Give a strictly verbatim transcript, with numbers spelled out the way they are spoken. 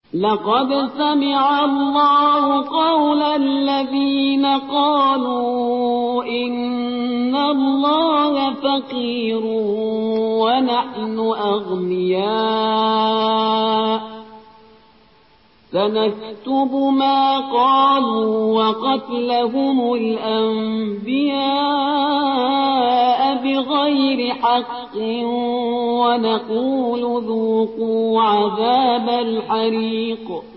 لقد سمع الله قول الذين قالوا إن الله فقير ونحن أغنياء سنكتب ما قالوا وقتلهم الأنبياء بغير حق ونقول ذوقوا عذاب الحريق